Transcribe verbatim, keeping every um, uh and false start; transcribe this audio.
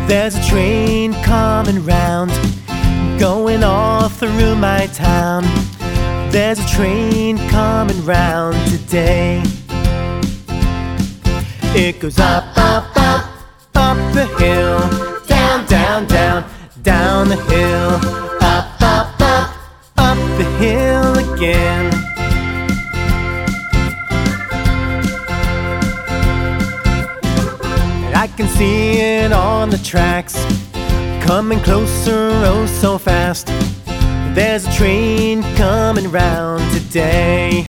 There's a train coming round, going all through my town. There's a train coming round today. It goes up, up, up, up the hill, down, down, down, down the hill, up, up, up, up the hill again. I can see it on the tracks, coming closer, oh so fast. There's a train coming round today.